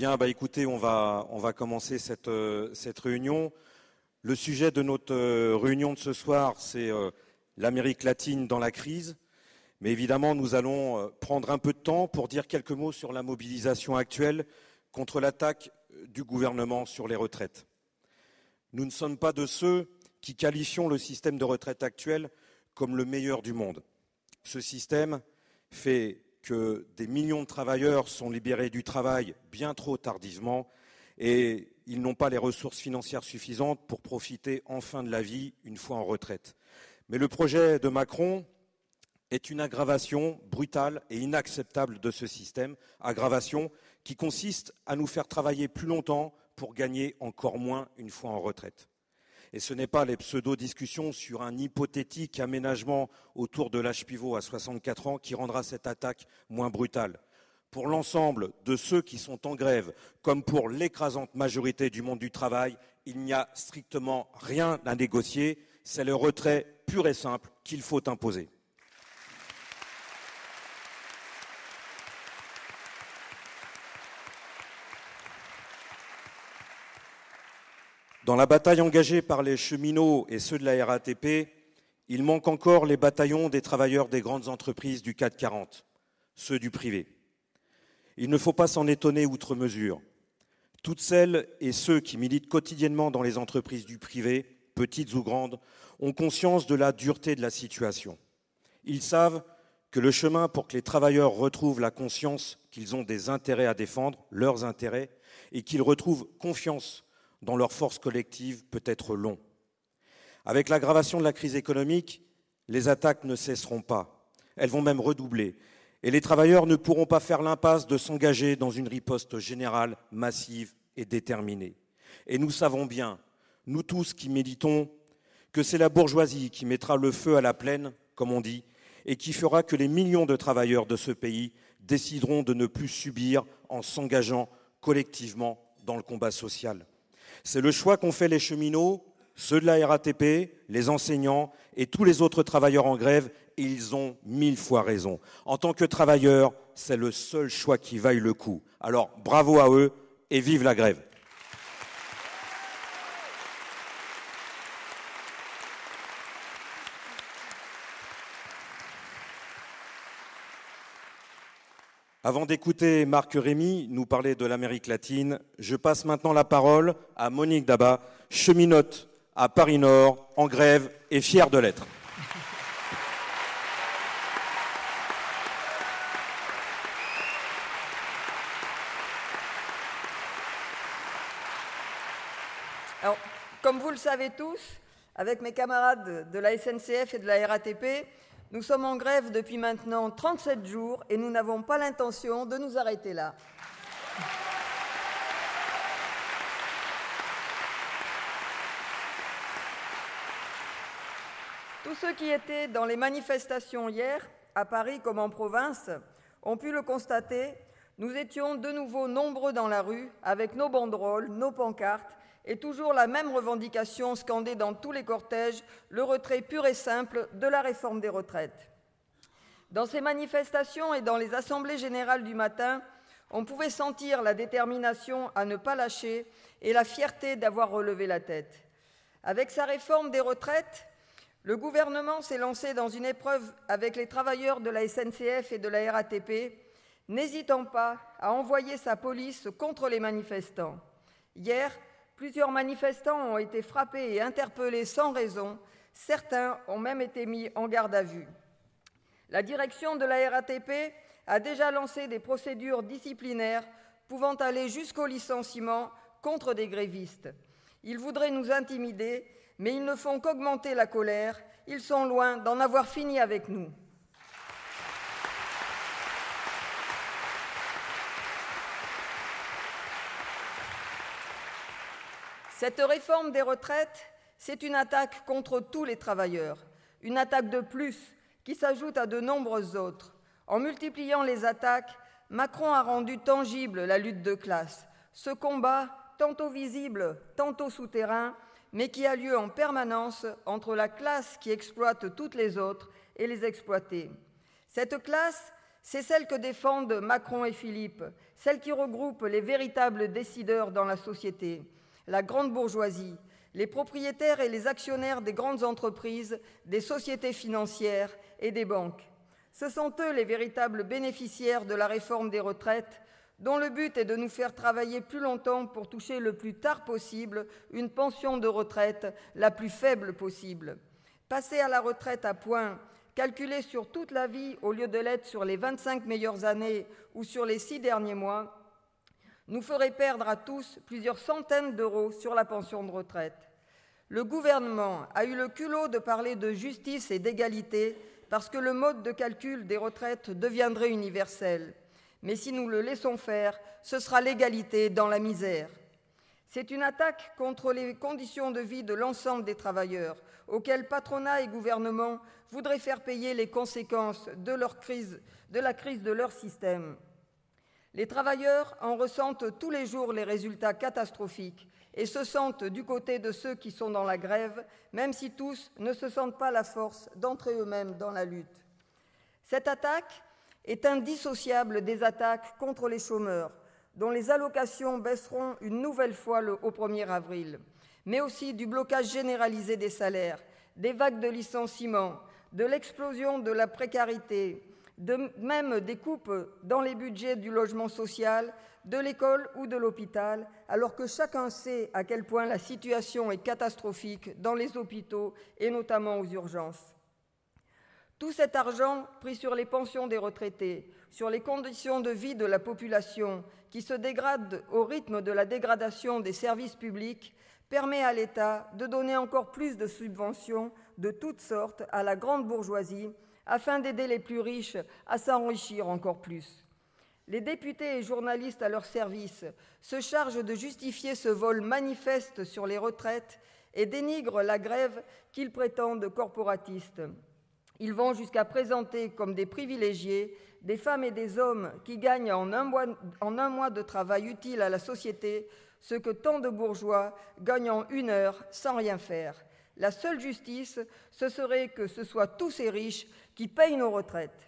Bien, écoutez, on va commencer cette réunion. Le sujet de notre réunion de ce soir, c'est l'Amérique latine dans la crise. Mais évidemment, nous allons prendre un peu de temps pour dire quelques mots sur la mobilisation actuelle contre l'attaque du gouvernement sur les retraites. Nous ne sommes pas de ceux qui qualifions le système de retraite actuel comme le meilleur du monde. Ce système fait que des millions de travailleurs sont libérés du travail bien trop tardivement et ils n'ont pas les ressources financières suffisantes pour profiter enfin de la vie une fois en retraite. Mais le projet de Macron est une aggravation brutale et inacceptable de ce système, aggravation qui consiste à nous faire travailler plus longtemps pour gagner encore moins une fois en retraite. Et ce n'est pas les pseudo-discussions sur un hypothétique aménagement autour de l'âge pivot à 64 ans qui rendra cette attaque moins brutale. Pour l'ensemble de ceux qui sont en grève, comme pour l'écrasante majorité du monde du travail, il n'y a strictement rien à négocier. C'est le retrait pur et simple qu'il faut imposer. Dans la bataille engagée par les cheminots et ceux de la RATP, il manque encore les bataillons des travailleurs des grandes entreprises du CAC 40, ceux du privé. Il ne faut pas s'en étonner outre mesure. Toutes celles et ceux qui militent quotidiennement dans les entreprises du privé, petites ou grandes, ont conscience de la dureté de la situation. Ils savent que le chemin pour que les travailleurs retrouvent la conscience qu'ils ont des intérêts à défendre, leurs intérêts, et qu'ils retrouvent confiance dans leur force collective peut être long. Avec l'aggravation de la crise économique, les attaques ne cesseront pas. Elles vont même redoubler. Et les travailleurs ne pourront pas faire l'impasse de s'engager dans une riposte générale, massive et déterminée. Et nous savons bien, nous tous qui militons, que c'est la bourgeoisie qui mettra le feu à la plaine, comme on dit, et qui fera que les millions de travailleurs de ce pays décideront de ne plus subir en s'engageant collectivement dans le combat social. C'est le choix qu'ont fait les cheminots, ceux de la RATP, les enseignants et tous les autres travailleurs en grève, et ils ont 1000 fois raison. En tant que travailleurs, c'est le seul choix qui vaille le coup. Alors, bravo à eux et vive la grève. Avant d'écouter Marc Rémy nous parler de l'Amérique latine, je passe maintenant la parole à Monique Dabat, cheminote à Paris-Nord, en grève et fière de l'être. Alors, comme vous le savez tous, avec mes camarades de la SNCF et de la RATP, nous sommes en grève depuis maintenant 37 jours et nous n'avons pas l'intention de nous arrêter là. Tous ceux qui étaient dans les manifestations hier, à Paris comme en province, ont pu le constater, nous étions de nouveau nombreux dans la rue, avec nos banderoles, nos pancartes, et toujours la même revendication scandée dans tous les cortèges, le retrait pur et simple de la réforme des retraites. Dans ces manifestations et dans les assemblées générales du matin, on pouvait sentir la détermination à ne pas lâcher et la fierté d'avoir relevé la tête. Avec sa réforme des retraites, le gouvernement s'est lancé dans une épreuve avec les travailleurs de la SNCF et de la RATP, n'hésitant pas à envoyer sa police contre les manifestants. Hier, plusieurs manifestants ont été frappés et interpellés sans raison. Certains ont même été mis en garde à vue. La direction de la RATP a déjà lancé des procédures disciplinaires pouvant aller jusqu'au licenciement contre des grévistes. Ils voudraient nous intimider, mais ils ne font qu'augmenter la colère. Ils sont loin d'en avoir fini avec nous. Cette réforme des retraites, c'est une attaque contre tous les travailleurs, une attaque de plus qui s'ajoute à de nombreuses autres. En multipliant les attaques, Macron a rendu tangible la lutte de classe, ce combat tantôt visible, tantôt souterrain, mais qui a lieu en permanence entre la classe qui exploite toutes les autres et les exploités. Cette classe, C'est celle que défendent Macron et Philippe, celle qui regroupe les véritables décideurs dans la société, la grande bourgeoisie, les propriétaires et les actionnaires des grandes entreprises, des sociétés financières et des banques. Ce sont eux les véritables bénéficiaires de la réforme des retraites, dont le but est de nous faire travailler plus longtemps pour toucher le plus tard possible une pension de retraite la plus faible possible. Passer à la retraite à points, calculée sur toute la vie au lieu de l'être sur les 25 meilleures années ou sur les 6 derniers mois, nous ferait perdre à tous plusieurs centaines d'euros sur la pension de retraite. Le gouvernement a eu le culot de parler de justice et d'égalité parce que le mode de calcul des retraites deviendrait universel. Mais si nous le laissons faire, ce sera l'égalité dans la misère. C'est une attaque contre les conditions de vie de l'ensemble des travailleurs, auxquels patronat et gouvernement voudraient faire payer les conséquences de la crise de leur système. Les travailleurs en ressentent tous les jours les résultats catastrophiques et se sentent du côté de ceux qui sont dans la grève, même si tous ne se sentent pas la force d'entrer eux-mêmes dans la lutte. Cette attaque est indissociable des attaques contre les chômeurs, dont les allocations baisseront une nouvelle fois au 1er avril, mais aussi du blocage généralisé des salaires, des vagues de licenciements, de l'explosion de la précarité, même des coupes dans les budgets du logement social, de l'école ou de l'hôpital, alors que chacun sait à quel point la situation est catastrophique dans les hôpitaux et notamment aux urgences. Tout cet argent pris sur les pensions des retraités, sur les conditions de vie de la population qui se dégradent au rythme de la dégradation des services publics, permet à l'État de donner encore plus de subventions de toutes sortes à la grande bourgeoisie afin d'aider les plus riches à s'enrichir encore plus. Les députés et journalistes à leur service se chargent de justifier ce vol manifeste sur les retraites et dénigrent la grève qu'ils prétendent corporatiste. Ils vont jusqu'à présenter comme des privilégiés des femmes et des hommes qui gagnent en un mois de travail utile à la société ce que tant de bourgeois gagnent en 1 heure sans rien faire. La seule justice, ce serait que ce soit tous ces riches qui payent nos retraites.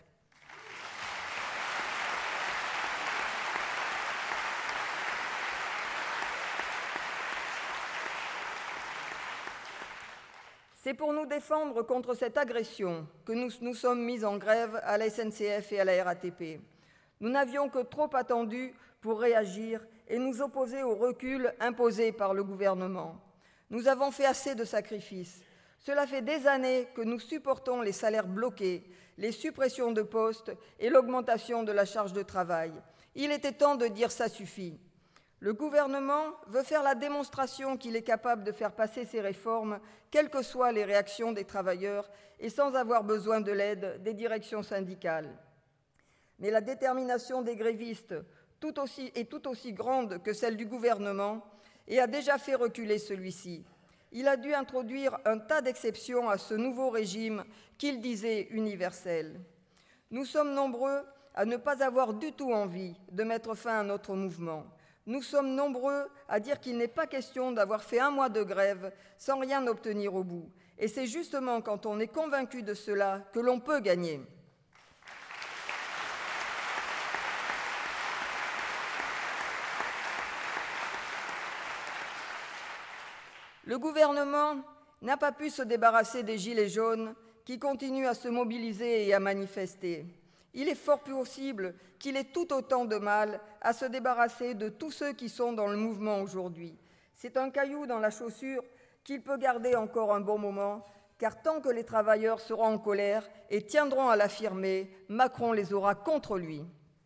C'est pour nous défendre contre cette agression que nous sommes mis en grève à la SNCF et à la RATP. Nous n'avions que trop attendu pour réagir et nous opposer au recul imposé par le gouvernement. Nous avons fait assez de sacrifices. Cela fait des années que nous supportons les salaires bloqués, les suppressions de postes et l'augmentation de la charge de travail. Il était temps de dire ça suffit. Le gouvernement veut faire la démonstration qu'il est capable de faire passer ces réformes, quelles que soient les réactions des travailleurs et sans avoir besoin de l'aide des directions syndicales. Mais la détermination des grévistes est tout aussi grande que celle du gouvernement et a déjà fait reculer celui-ci. Il a dû introduire un tas d'exceptions à ce nouveau régime qu'il disait universel. Nous sommes nombreux à ne pas avoir du tout envie de mettre fin à notre mouvement. Nous sommes nombreux à dire qu'il n'est pas question d'avoir fait 1 mois de grève sans rien obtenir au bout. Et c'est justement quand on est convaincu de cela que l'on peut gagner. Le gouvernement n'a pas pu se débarrasser des gilets jaunes qui continuent à se mobiliser et à manifester. Il est fort possible qu'il ait tout autant de mal à se débarrasser de tous ceux qui sont dans le mouvement aujourd'hui. C'est un caillou dans la chaussure qu'il peut garder encore un bon moment, car tant que les travailleurs seront en colère et tiendront à l'affirmer, Macron les aura contre lui.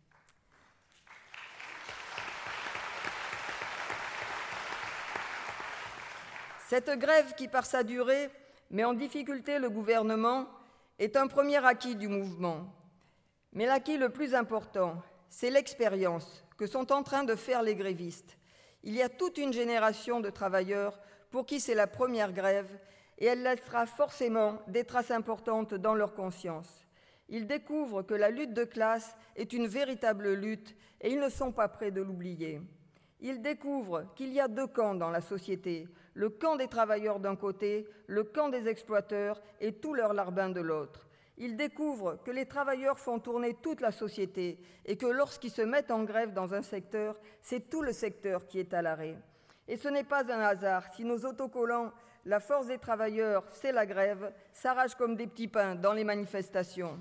Cette grève qui, par sa durée, met en difficulté le gouvernement, est un premier acquis du mouvement. Mais l'acquis le plus important, c'est l'expérience que sont en train de faire les grévistes. Il y a toute une génération de travailleurs pour qui c'est la première grève et elle laissera forcément des traces importantes dans leur conscience. Ils découvrent que la lutte de classe est une véritable lutte et ils ne sont pas prêts de l'oublier. Ils découvrent qu'il y a 2 camps dans la société, le camp des travailleurs d'un côté, le camp des exploiteurs et tous leurs larbins de l'autre. Ils découvrent que les travailleurs font tourner toute la société et que lorsqu'ils se mettent en grève dans un secteur, c'est tout le secteur qui est à l'arrêt. Et ce n'est pas un hasard si nos autocollants « La force des travailleurs, c'est la grève » s'arrachent comme des petits pains dans les manifestations.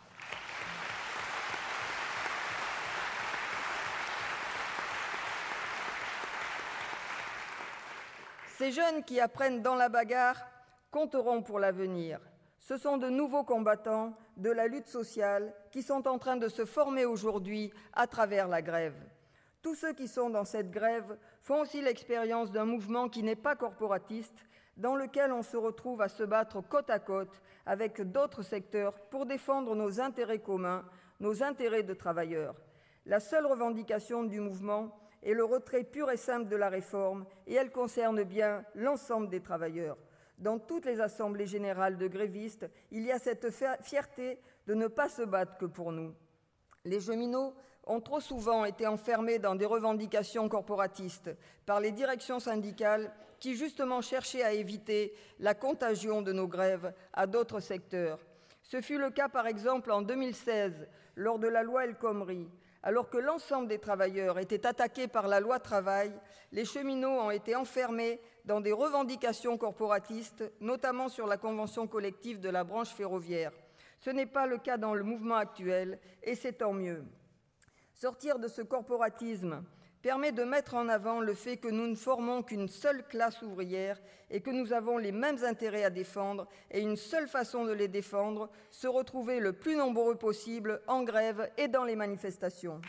Ces jeunes qui apprennent dans la bagarre compteront pour l'avenir. Ce sont de nouveaux combattants de la lutte sociale qui sont en train de se former aujourd'hui à travers la grève. Tous ceux qui sont dans cette grève font aussi l'expérience d'un mouvement qui n'est pas corporatiste, dans lequel on se retrouve à se battre côte à côte avec d'autres secteurs pour défendre nos intérêts communs, nos intérêts de travailleurs. La seule revendication du mouvement est le retrait pur et simple de la réforme, et elle concerne bien l'ensemble des travailleurs. Dans toutes les assemblées générales de grévistes, il y a cette fierté de ne pas se battre que pour nous. Les cheminots ont trop souvent été enfermés dans des revendications corporatistes par les directions syndicales qui justement cherchaient à éviter la contagion de nos grèves à d'autres secteurs. Ce fut le cas par exemple en 2016, lors de la loi El Khomri. Alors que l'ensemble des travailleurs étaient attaqués par la loi travail, les cheminots ont été enfermés dans des revendications corporatistes, notamment sur la convention collective de la branche ferroviaire. Ce n'est pas le cas dans le mouvement actuel, et c'est tant mieux. Sortir de ce corporatisme permet de mettre en avant le fait que nous ne formons qu'une seule classe ouvrière et que nous avons les mêmes intérêts à défendre, et une seule façon de les défendre, se retrouver le plus nombreux possible en grève et dans les manifestations.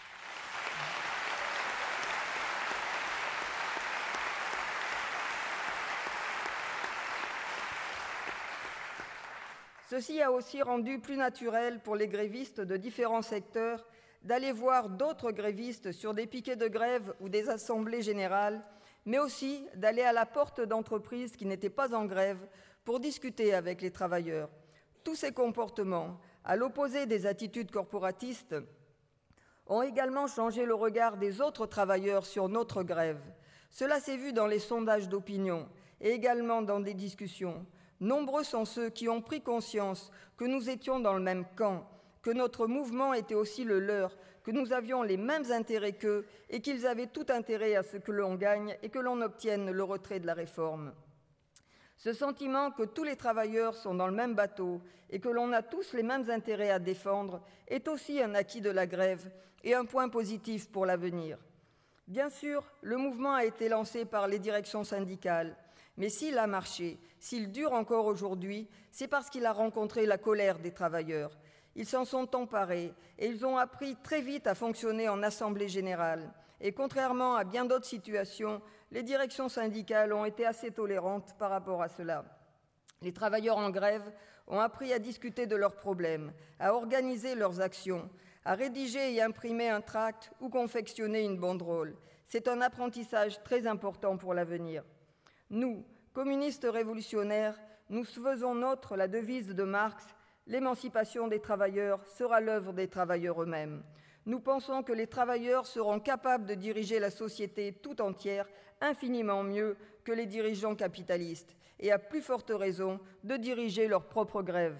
Ceci a aussi rendu plus naturel pour les grévistes de différents secteurs d'aller voir d'autres grévistes sur des piquets de grève ou des assemblées générales, mais aussi d'aller à la porte d'entreprises qui n'étaient pas en grève pour discuter avec les travailleurs. Tous ces comportements, à l'opposé des attitudes corporatistes, ont également changé le regard des autres travailleurs sur notre grève. Cela s'est vu dans les sondages d'opinion et également dans des discussions. Nombreux sont ceux qui ont pris conscience que nous étions dans le même camp, que notre mouvement était aussi le leur, que nous avions les mêmes intérêts qu'eux et qu'ils avaient tout intérêt à ce que l'on gagne et que l'on obtienne le retrait de la réforme. Ce sentiment que tous les travailleurs sont dans le même bateau et que l'on a tous les mêmes intérêts à défendre est aussi un acquis de la grève et un point positif pour l'avenir. Bien sûr, le mouvement a été lancé par les directions syndicales, mais s'il a marché, s'il dure encore aujourd'hui, c'est parce qu'il a rencontré la colère des travailleurs. Ils s'en sont emparés et ils ont appris très vite à fonctionner en assemblée générale. Et contrairement à bien d'autres situations, les directions syndicales ont été assez tolérantes par rapport à cela. Les travailleurs en grève ont appris à discuter de leurs problèmes, à organiser leurs actions, à rédiger et imprimer un tract ou confectionner une banderole. C'est un apprentissage très important pour l'avenir. Nous, communistes révolutionnaires, nous faisons nôtre la devise de Marx: l'émancipation des travailleurs sera l'œuvre des travailleurs eux-mêmes. Nous pensons que les travailleurs seront capables de diriger la société tout entière infiniment mieux que les dirigeants capitalistes, et à plus forte raison de diriger leur propre grève.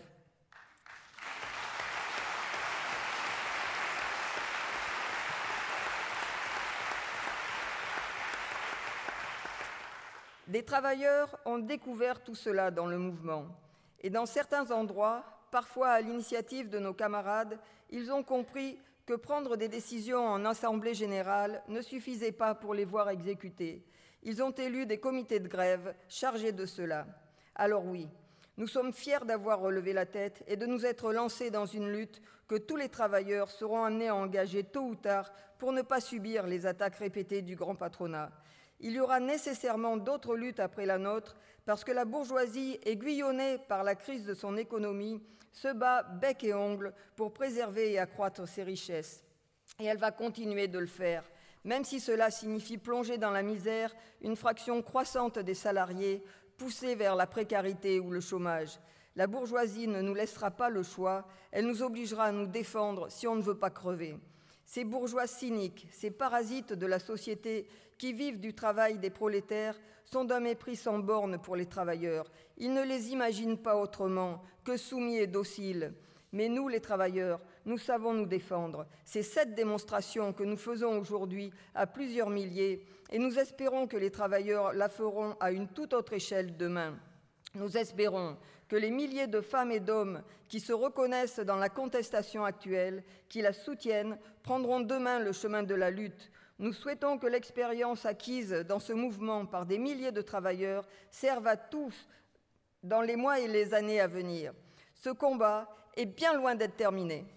Des travailleurs ont découvert tout cela dans le mouvement, et dans certains endroits, parfois à l'initiative de nos camarades, ils ont compris que prendre des décisions en assemblée générale ne suffisait pas pour les voir exécutées. Ils ont élu des comités de grève chargés de cela. Alors oui, nous sommes fiers d'avoir relevé la tête et de nous être lancés dans une lutte que tous les travailleurs seront amenés à engager tôt ou tard pour ne pas subir les attaques répétées du grand patronat. Il y aura nécessairement d'autres luttes après la nôtre, parce que la bourgeoisie, aiguillonnée par la crise de son économie, se bat bec et ongles pour préserver et accroître ses richesses. Et elle va continuer de le faire, même si cela signifie plonger dans la misère une fraction croissante des salariés, poussés vers la précarité ou le chômage. La bourgeoisie ne nous laissera pas le choix, elle nous obligera à nous défendre si on ne veut pas crever. Ces bourgeois cyniques, ces parasites de la société qui vivent du travail des prolétaires sont d'un mépris sans borne pour les travailleurs. Ils ne les imaginent pas autrement que soumis et dociles. Mais nous, les travailleurs, nous savons nous défendre. C'est cette démonstration que nous faisons aujourd'hui à plusieurs milliers et nous espérons que les travailleurs la feront à une toute autre échelle demain. Nous espérons que les milliers de femmes et d'hommes qui se reconnaissent dans la contestation actuelle, qui la soutiennent, prendront demain le chemin de la lutte. Nous souhaitons que l'expérience acquise dans ce mouvement par des milliers de travailleurs serve à tous dans les mois et les années à venir. Ce combat est bien loin d'être terminé.